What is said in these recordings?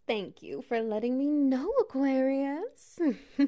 Thank you for letting me know, Aquarius.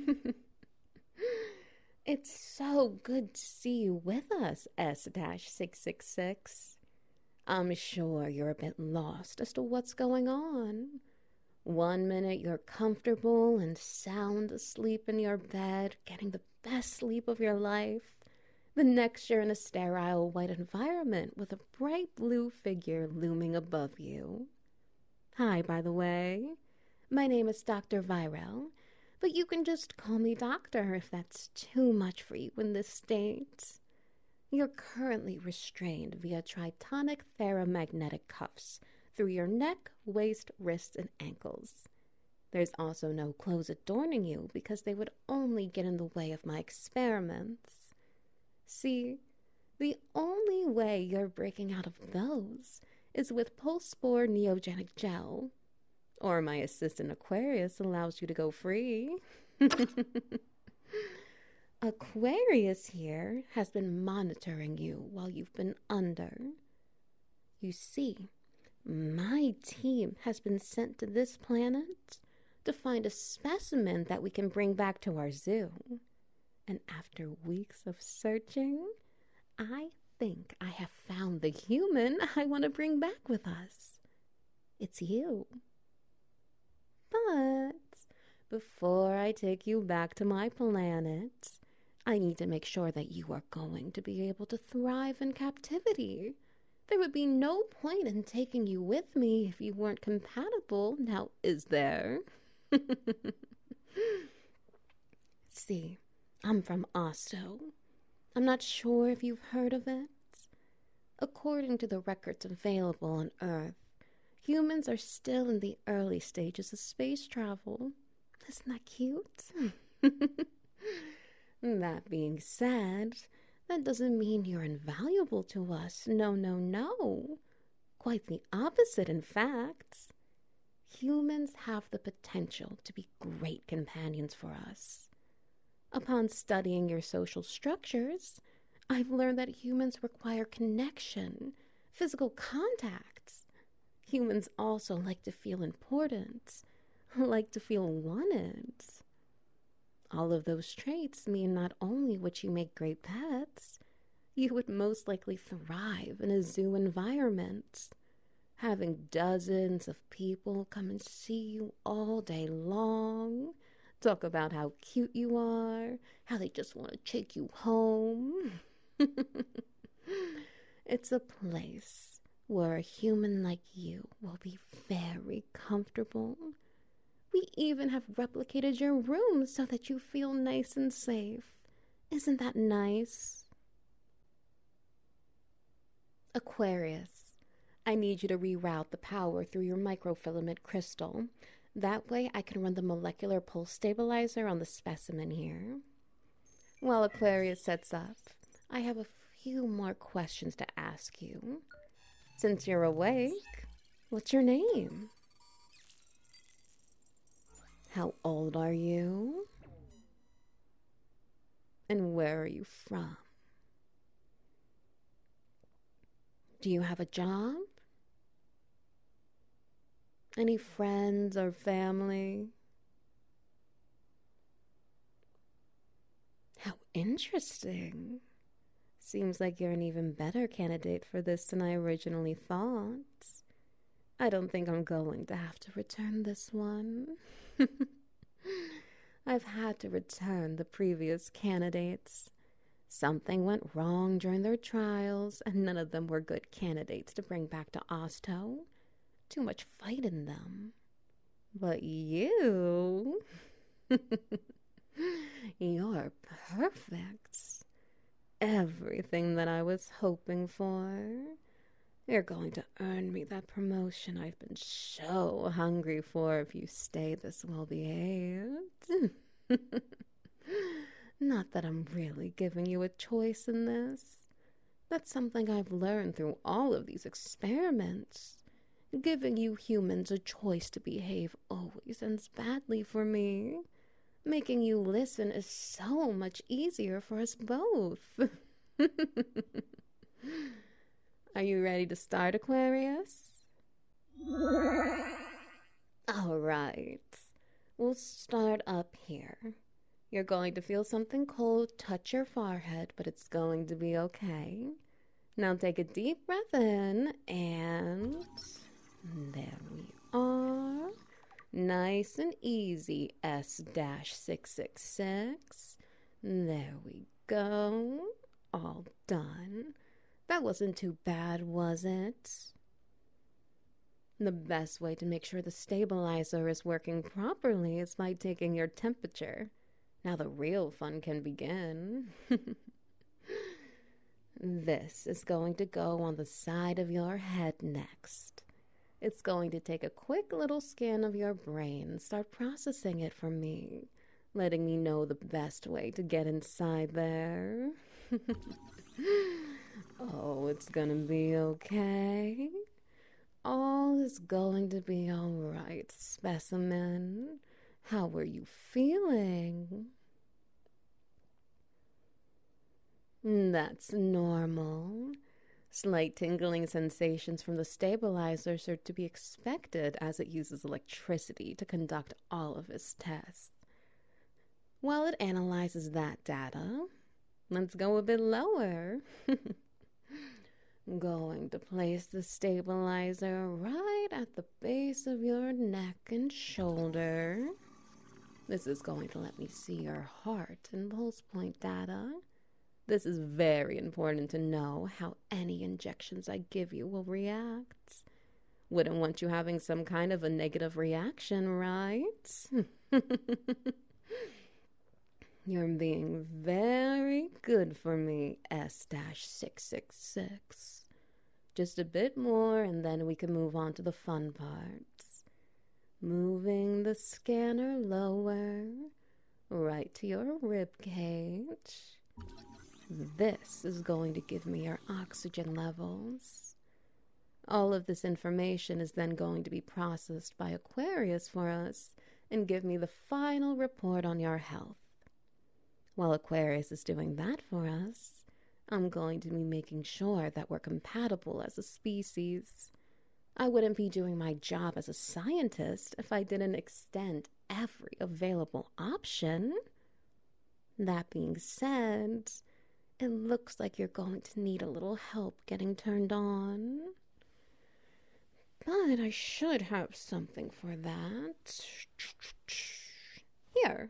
It's so good to see you with us, S-666. I'm sure you're a bit lost as to what's going on. One minute you're comfortable and sound asleep in your bed, getting the best sleep of your life. The next you're in a sterile white environment with a bright blue figure looming above you. Hi, by the way. My name is Dr. Virel, but you can just call me Doctor if that's too much for you in this state. You're currently restrained via tritonic ferromagnetic cuffs through your neck, waist, wrists, and ankles. There's also no clothes adorning you because they would only get in the way of my experiments. See, the only way you're breaking out of those is with Pulse-Spore Neogenic Gel. Or my assistant Aquarius allows you to go free. Aquarius here has been monitoring you while you've been under. You see, my team has been sent to this planet to find a specimen that we can bring back to our zoo. And after weeks of searching, I think I have found the human I want to bring back with us. It's you. But before I take you back to my planet, I need to make sure that you are going to be able to thrive in captivity. There would be no point in taking you with me if you weren't compatible, now is there? See, I'm from Osto. I'm not sure if you've heard of it. According to the records available on Earth, humans are still in the early stages of space travel. Isn't that cute? That being said, that doesn't mean you're invaluable to us. No, no, no. Quite the opposite, in fact. Humans have the potential to be great companions for us. Upon studying your social structures, I've learned that humans require connection, physical contact. Humans also like to feel important, like to feel wanted. All of those traits mean not only would you make great pets, you would most likely thrive in a zoo environment. Having dozens of people come and see you all day long, talk about how cute you are, how they just want to take you home. It's a place where a human like you will be very comfortable. We even have replicated your room so that you feel nice and safe. Isn't that nice? Aquarius, I need you to reroute the power through your microfilament crystal. That way I can run the molecular pulse stabilizer on the specimen here. While Aquarius sets up, I have a few more questions to ask you. Since you're awake, what's your name? How old are you? And where are you from? Do you have a job? Any friends or family? How interesting. Seems like you're an even better candidate for this than I originally thought. I don't think I'm going to have to return this one. I've had to return the previous candidates. Something went wrong during their trials, and none of them were good candidates to bring back to Osto. Too much fight in them. But you... You're perfect. Everything that I was hoping for. You're going to earn me that promotion I've been so hungry for if you stay this well behaved. Not that I'm really giving you a choice in this. That's something I've learned through all of these experiments. Giving you humans a choice to behave always ends badly for me. Making you listen is so much easier for us both. Are you ready to start, Aquarius? All right. We'll start up here. You're going to feel something cold touch your forehead, but it's going to be okay. Now take a deep breath in, and there we are. Nice and easy, S-666. There we go. All done. That wasn't too bad, was it? The best way to make sure the stabilizer is working properly is by taking your temperature. Now the real fun can begin. This is going to go on the side of your head next. It's going to take a quick little scan of your brain and start processing it for me, letting me know the best way to get inside there. Oh, it's gonna be okay. All is going to be all right, specimen. How are you feeling? That's normal. Slight tingling sensations from the stabilizers are to be expected as it uses electricity to conduct all of its tests. While it analyzes that data, let's go a bit lower. Going to place the stabilizer right at the base of your neck and shoulder. This is going to let me see your heart and pulse point data. This is very important to know how any injections I give you will react. Wouldn't want you having some kind of a negative reaction, right? You're being very good for me, S-666. Just a bit more and then we can move on to the fun parts. Moving the scanner lower, right to your rib cage. This is going to give me your oxygen levels. All of this information is then going to be processed by Aquarius for us and give me the final report on your health. While Aquarius is doing that for us, I'm going to be making sure that we're compatible as a species. I wouldn't be doing my job as a scientist if I didn't extend every available option. That being said, it looks like you're going to need a little help getting turned on. But I should have something for that. Here.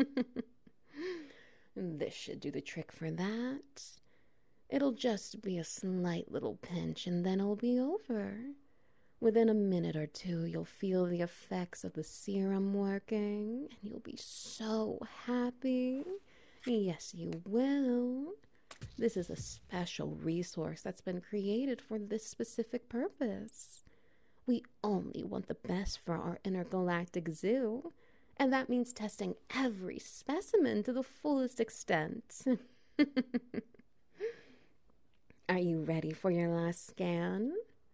This should do the trick for that. It'll just be a slight little pinch and then it'll be over. Within a minute or two, you'll feel the effects of the serum working and you'll be so happy. Yes, you will. This is a special resource that's been created for this specific purpose. We only want the best for our intergalactic zoo, and that means testing every specimen to the fullest extent. Are you ready for your last scan?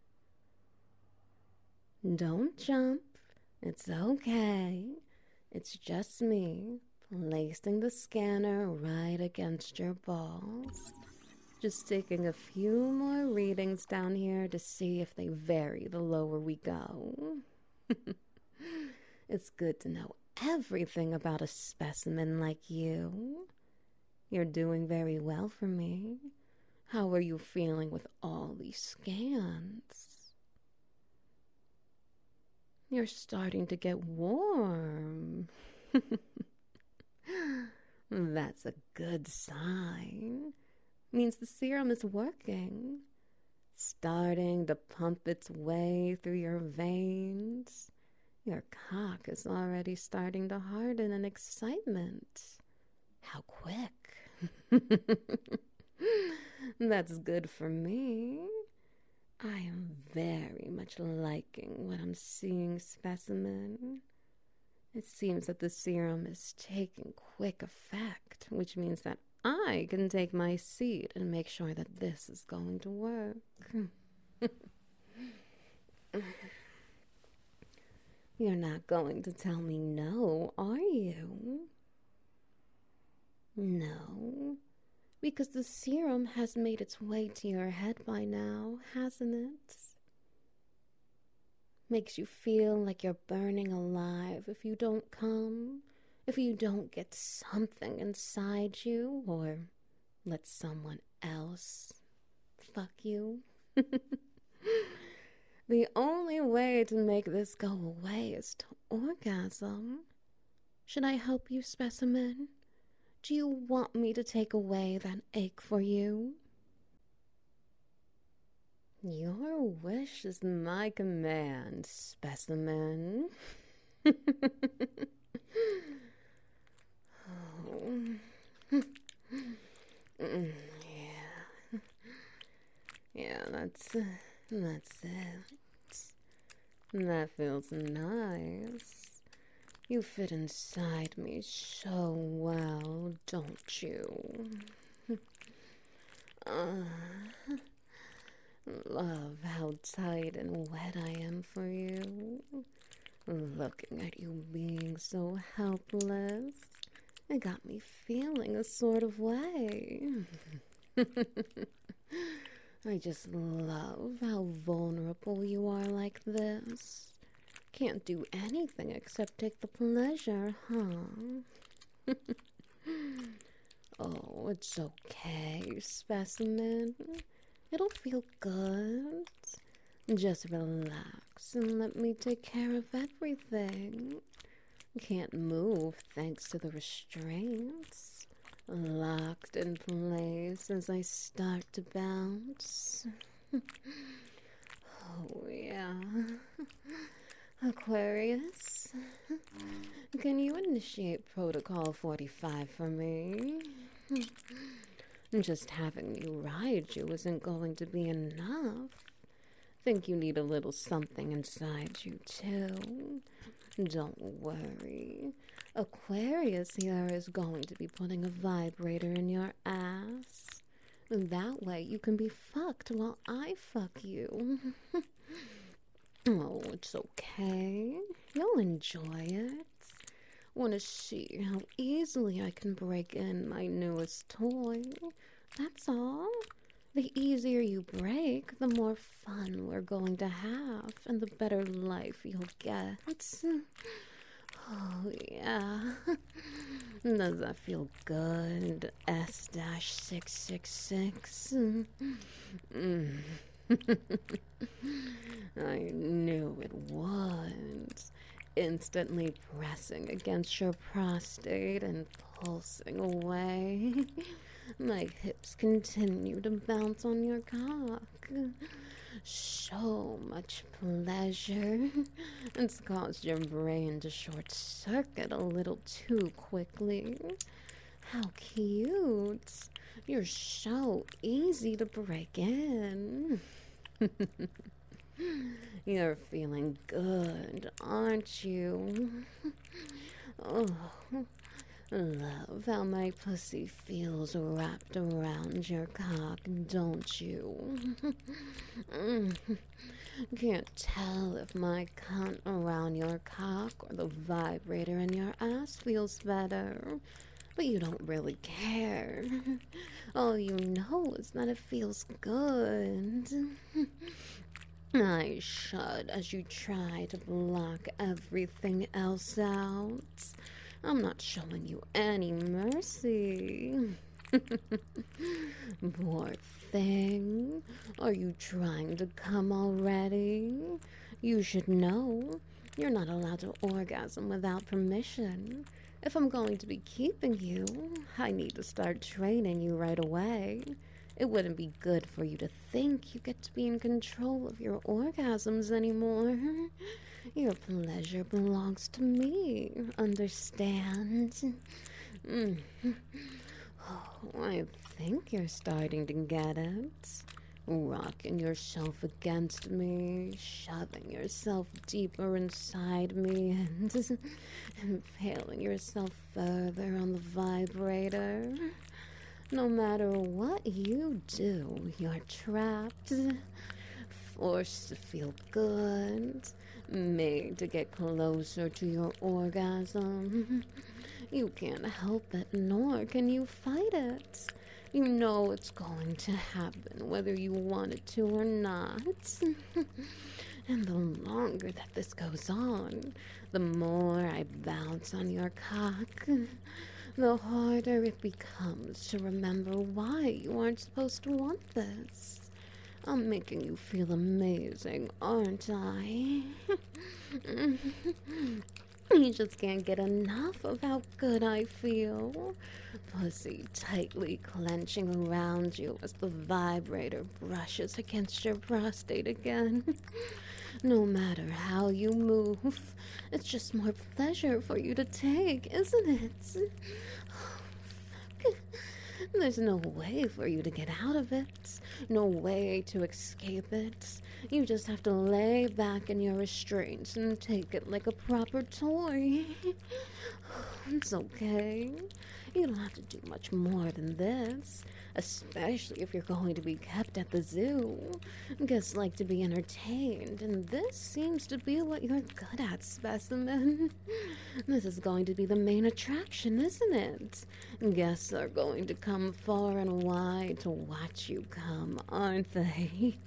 Don't jump. It's okay. It's just me placing the scanner right against your balls. Just taking a few more readings down here to see if they vary the lower we go. It's good to know everything about a specimen like you. You're doing very well for me. How are you feeling with all these scans? You're starting to get warm. That's a good sign. Means the serum is working. Starting to pump its way through your veins. Your cock is already starting to harden in excitement. How quick. That's good for me. I am very much liking what I'm seeing, specimen. It seems that the serum is taking quick effect, which means that I can take my seat and make sure that this is going to work. You're not going to tell me no, are you? No, because the serum has made its way to your head by now, hasn't it? Makes you feel like you're burning alive if you don't come, if you don't get something inside you, or let someone else fuck you. The only way to make this go away is to orgasm. Should I help you, specimen? Do you want me to take away that ache for you? Your wish is my command, specimen. Oh. Yeah, that's it. That feels nice. You fit inside me so well, don't you? Love how tight and wet I am for you. Looking at you being so helpless, it got me feeling a sort of way. I just love how vulnerable you are like this. Can't do anything except take the pleasure, huh? Oh, it's okay, specimen. It'll feel good. Just relax and let me take care of everything. Can't move thanks to the restraints. Locked in place as I start to bounce. Oh, yeah. Aquarius, can you initiate Protocol 45 for me? Just having me ride you isn't going to be enough. Think you need a little something inside you, too. Don't worry. Aquarius here is going to be putting a vibrator in your ass. That way you can be fucked while I fuck you. Oh, it's okay. You'll enjoy it. Want to see how easily I can break in my newest toy. That's all. The easier you break, the more fun we're going to have, and the better life you'll get. Oh, yeah. Does that feel good? S-666. I knew it would. Instantly pressing against your prostate and pulsing away. My hips continue to bounce on your cock. So much pleasure. It's caused your brain to short circuit a little too quickly. How cute. You're so easy to break in. You're feeling good, aren't you? Oh, love how my pussy feels wrapped around your cock, don't you? Can't tell if my cunt around your cock or the vibrator in your ass feels better. But you don't really care. All you know is that it feels good. I shud as you try to block everything else out. I'm not showing you any mercy. Poor thing. Are you trying to come already? You should know. You're not allowed to orgasm without permission. If I'm going to be keeping you, I need to start training you right away. It wouldn't be good for you to think you get to be in control of your orgasms anymore. Your pleasure belongs to me, understand? Oh, I think you're starting to get it. Rocking yourself against me, shoving yourself deeper inside me, and impaling yourself further on the vibrator. No matter what you do, you're trapped, forced to feel good, made to get closer to your orgasm. You can't help it, nor can you fight it. You know it's going to happen whether you want it to or not. And the longer that this goes on, the more I bounce on your cock, the harder it becomes to remember why you aren't supposed to want this. I'm making you feel amazing, aren't I? You just can't get enough of how good I feel. Pussy tightly clenching around you as the vibrator brushes against your prostate again. No matter how you move, it's just more pleasure for you to take, isn't it? There's no way for you to get out of it, no way to escape it. You just have to lay back in your restraints and take it like a proper toy. It's okay. You don't have to do much more than this, especially if you're going to be kept at the zoo. Guests like to be entertained, and this seems to be what you're good at, specimen. This is going to be the main attraction, isn't it? Guests are going to come far and wide to watch you come, aren't they?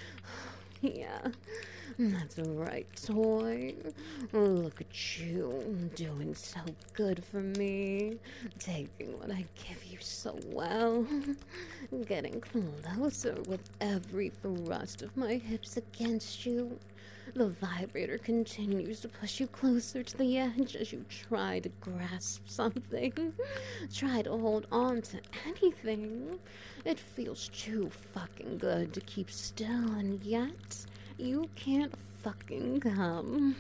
Yeah, that's right, toy. Look at you, doing so good for me, taking what I give you so well, getting closer with every thrust of my hips against you. The vibrator continues to push you closer to the edge as you try to grasp something, try to hold on to anything. It feels too fucking good to keep still, and yet you can't fucking come.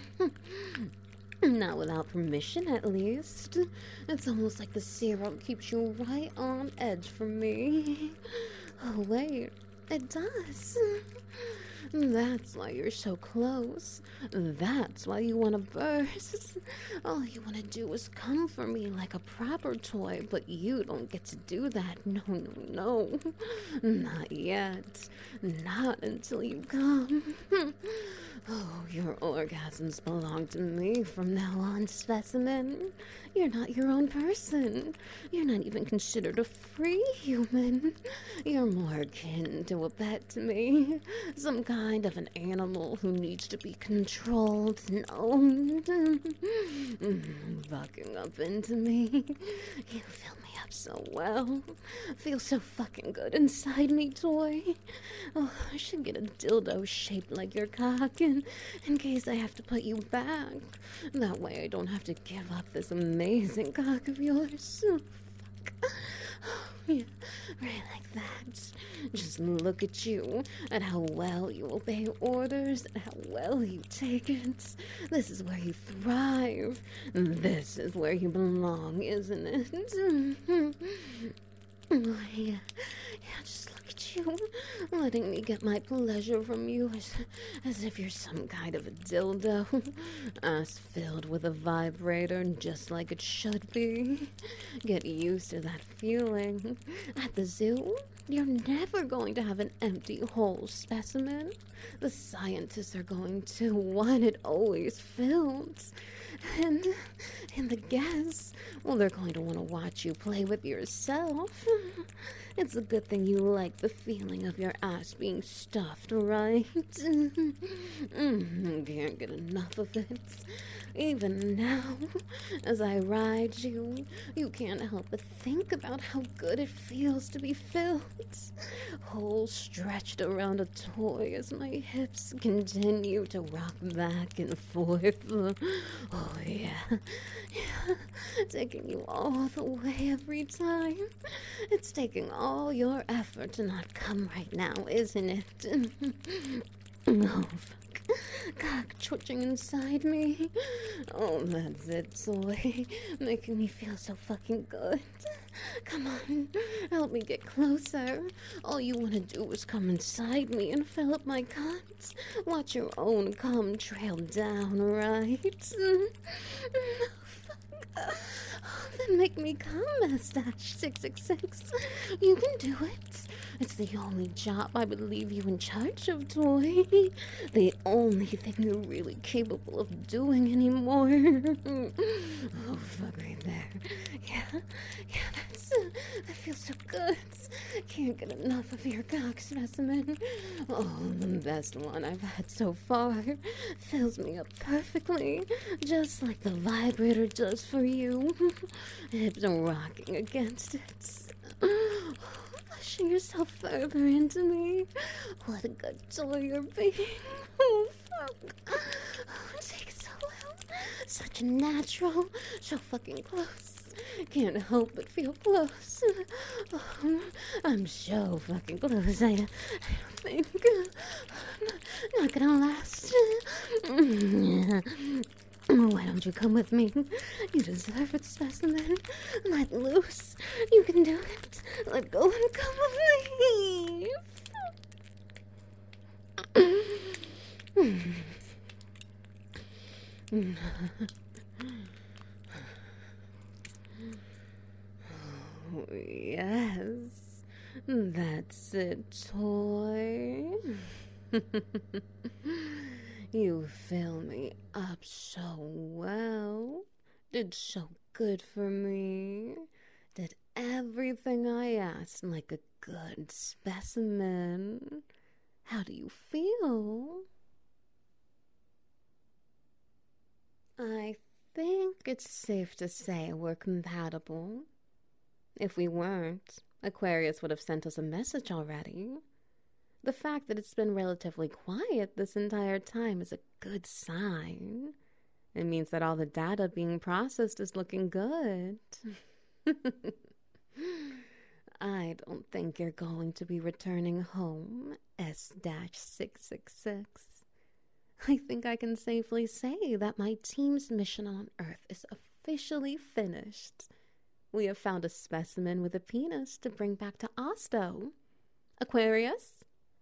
Not without permission, at least. It's almost like the serum keeps you right on edge for me. Oh, wait, it does. That's why you're so close. That's why you want to burst. All you want to do is come for me like a proper toy, but you don't get to do that. No, no, no. Not yet. Not until you come. Oh, your orgasms belong to me from now on, specimen. You're not your own person. You're not even considered a free human. You're more akin to a pet to me. Some kind of an animal who needs to be controlled and owned. Bucking up into me. You fill me up so well. Feel so fucking good inside me, toy. Oh, I should get a dildo shaped like your cock in case I have to put you back. That way I don't have to give up this amazing cock of yours. Oh, fuck. Yeah, right like that. Just look at you, at how well you obey orders, and how well you take it. This is where you thrive. This is where you belong, isn't it? Oh, yeah, just look at you, letting me get my pleasure from you as if you're some kind of a dildo. Ass filled with a vibrator just like it should be. Get used to that feeling. At the zoo, you're never going to have an empty whole specimen. The scientists are going to want it always filled. And the guests, well, they're going to want to watch you play with yourself. It's a good thing you like the feeling of your ass being stuffed, right? Can't get enough of it. Even now, as I ride you, you can't help but think about how good it feels to be filled. Whole stretched around a toy as my hips continue to rock back and forth. Oh, yeah. Taking you all the way every time. It's taking all your effort to not come right now, isn't it? Oh, fuck. Cock twitching inside me. Oh, that's it, toy. Making me feel so fucking good. Come on, help me get closer. All you want to do is come inside me and fill up my cunt. Watch your own cum trail down, right? Oh, fuck. Then make me come, S-666. You can do it. It's the only job I would leave you in charge of, Toy. The only thing you're really capable of doing anymore. Oh, fuck right there. Yeah, that feels so good. Can't get enough of your cock specimen. Oh, the best one I've had so far. Fills me up perfectly, just like the vibrator does for you. Hips are rocking against it. Pushing yourself further into me. What a good toy you're being. Oh, fuck. Take it so well. Such a natural. So fucking close. Can't help but feel close. Oh, I'm so fucking close. I don't think. Not gonna last. Why don't you come with me? You deserve it, specimen. Let loose. You can do it. Let go and come with me. Oh, yes. That's it, toy. You fill me up so well. Did so good for me. Did everything I asked like a good specimen. How do you feel? I think it's safe to say we're compatible. If we weren't, Aquarius would have sent us a message already. The fact that it's been relatively quiet this entire time is a good sign. It means that all the data being processed is looking good. I don't think you're going to be returning home, S-666. I think I can safely say that my team's mission on Earth is officially finished. We have found a specimen with a penis to bring back to Osto. Aquarius?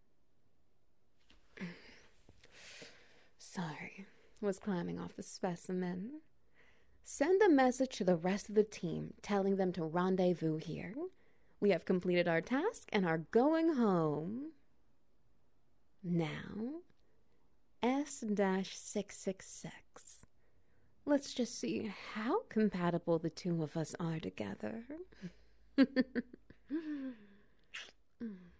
Sorry, was climbing off the specimen. Send a message to the rest of the team telling them to rendezvous here. We have completed our task and are going home. Now, S-666. Let's just see how compatible the two of us are together.